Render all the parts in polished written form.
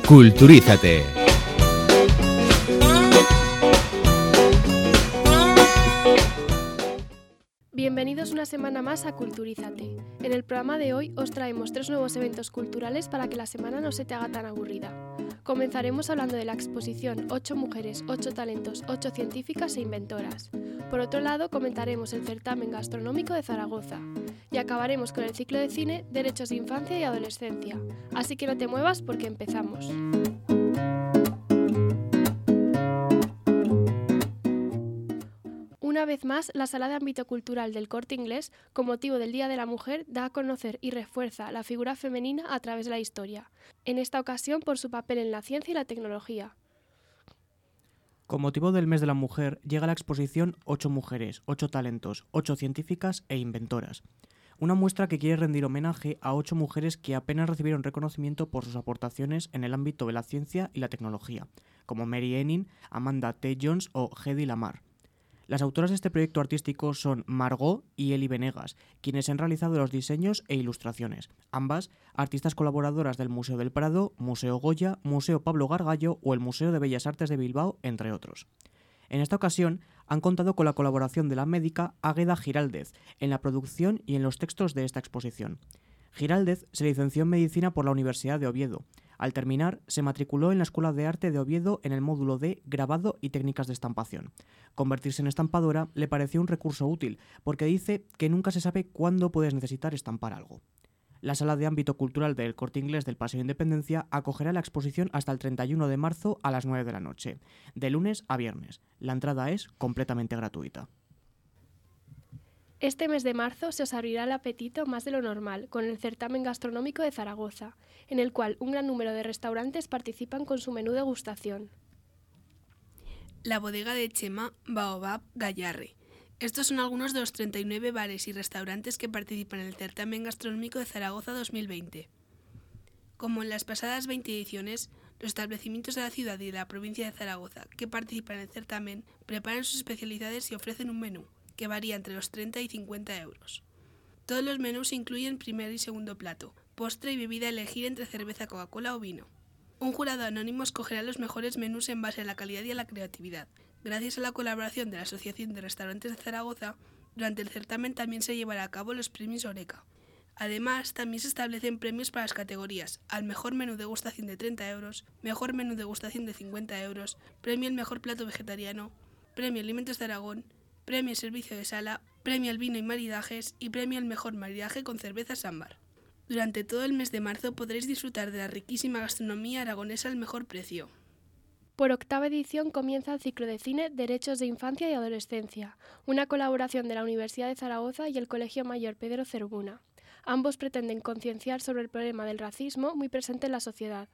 Culturízate. Bienvenidos una semana más a Culturízate. En el programa de hoy os traemos 3 nuevos eventos culturales para que la semana no se te haga tan aburrida. Comenzaremos hablando de la exposición 8 mujeres, 8 talentos, 8 científicas e inventoras. Por otro lado, comentaremos el certamen gastronómico de Zaragoza. Y acabaremos con el ciclo de cine Derechos de Infancia y Adolescencia. Así que no te muevas porque empezamos. Una vez más, la Sala de Ámbito Cultural del Corte Inglés, con motivo del Día de la Mujer, da a conocer y refuerza la figura femenina a través de la historia, en esta ocasión por su papel en la ciencia y la tecnología. Con motivo del Mes de la Mujer, llega la exposición 8 mujeres, 8 talentos, 8 científicas e inventoras. Una muestra que quiere rendir homenaje a 8 mujeres que apenas recibieron reconocimiento por sus aportaciones en el ámbito de la ciencia y la tecnología, como Mary Enning, Amanda T. Jones o Hedy Lamarr. Las autoras de este proyecto artístico son Margot y Eli Venegas, quienes han realizado los diseños e ilustraciones, ambas artistas colaboradoras del Museo del Prado, Museo Goya, Museo Pablo Gargallo o el Museo de Bellas Artes de Bilbao, entre otros. En esta ocasión han contado con la colaboración de la médica Águeda Giraldez en la producción y en los textos de esta exposición. Giraldez se licenció en Medicina por la Universidad de Oviedo. Al terminar, se matriculó en la Escuela de Arte de Oviedo en el módulo de Grabado y Técnicas de Estampación. Convertirse en estampadora le pareció un recurso útil, porque dice que nunca se sabe cuándo puedes necesitar estampar algo. La Sala de Ámbito Cultural del Corte Inglés del Paseo Independencia acogerá la exposición hasta el 31 de marzo a las 9 de la noche, de lunes a viernes. La entrada es completamente gratuita. Este mes de marzo se os abrirá el apetito más de lo normal con el certamen gastronómico de Zaragoza, en el cual un gran número de restaurantes participan con su menú degustación. La bodega de Chema Baobab Gallarre. Estos son algunos de los 39 bares y restaurantes que participan en el certamen gastronómico de Zaragoza 2020. Como en las pasadas 20 ediciones, los establecimientos de la ciudad y de la provincia de Zaragoza que participan en el certamen preparan sus especialidades y ofrecen un menú que varía entre los 30 y 50 euros. Todos los menús incluyen primer y segundo plato, postre y bebida a elegir entre cerveza, Coca-Cola o vino. Un jurado anónimo escogerá los mejores menús en base a la calidad y a la creatividad. Gracias a la colaboración de la Asociación de Restaurantes de Zaragoza, durante el certamen también se llevará a cabo los premios Oreca. Además, también se establecen premios para las categorías al mejor menú degustación de 30 euros, mejor menú degustación de 50 euros, premio al mejor plato vegetariano, premio Alimentos de Aragón, premio Servicio de Sala, premio al vino y maridajes y premio al mejor maridaje con cervezas ámbar. Durante todo el mes de marzo podréis disfrutar de la riquísima gastronomía aragonesa al mejor precio. Por 8ª edición comienza el ciclo de cine Derechos de Infancia y Adolescencia, una colaboración de la Universidad de Zaragoza y el Colegio Mayor Pedro Zerbuna. Ambos pretenden concienciar sobre el problema del racismo muy presente en la sociedad.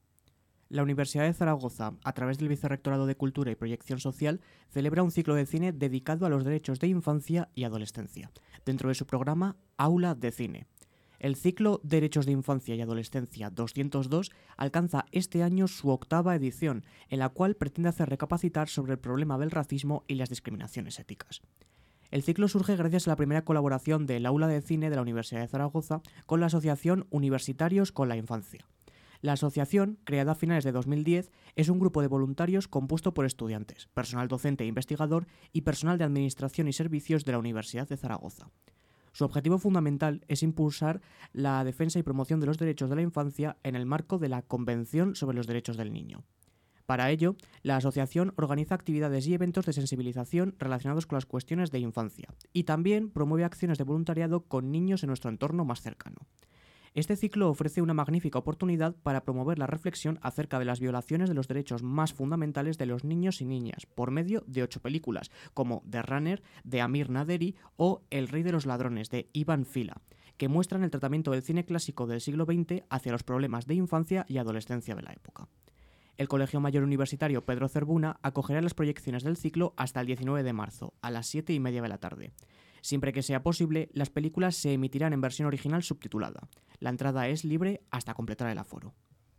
La Universidad de Zaragoza, a través del Vicerrectorado de Cultura y Proyección Social, celebra un ciclo de cine dedicado a los derechos de infancia y adolescencia, dentro de su programa Aula de Cine. El ciclo Derechos de Infancia y Adolescencia 202 alcanza este año su 8ª edición, en la cual pretende hacer recapacitar sobre el problema del racismo y las discriminaciones éticas. El ciclo surge gracias a la primera colaboración del Aula de Cine de la Universidad de Zaragoza con la Asociación Universitarios con la Infancia. La asociación, creada a finales de 2010, es un grupo de voluntarios compuesto por estudiantes, personal docente e investigador y personal de administración y servicios de la Universidad de Zaragoza. Su objetivo fundamental es impulsar la defensa y promoción de los derechos de la infancia en el marco de la Convención sobre los Derechos del Niño. Para ello, la asociación organiza actividades y eventos de sensibilización relacionados con las cuestiones de infancia y también promueve acciones de voluntariado con niños en nuestro entorno más cercano. Este ciclo ofrece una magnífica oportunidad para promover la reflexión acerca de las violaciones de los derechos más fundamentales de los niños y niñas por medio de 8 películas, como The Runner, de Amir Naderi o El Rey de los Ladrones, de Ivan Fila, que muestran el tratamiento del cine clásico del siglo XX hacia los problemas de infancia y adolescencia de la época. El Colegio Mayor Universitario Pedro Zerbuna acogerá las proyecciones del ciclo hasta el 19 de marzo, a las 7:30 de la tarde. Siempre que sea posible, las películas se emitirán en versión original subtitulada. La entrada es libre hasta completar el aforo.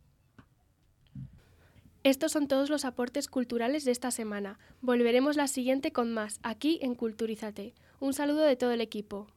Estos son todos los aportes culturales de esta semana. Volveremos la siguiente con más, aquí en Culturízate. Un saludo de todo el equipo.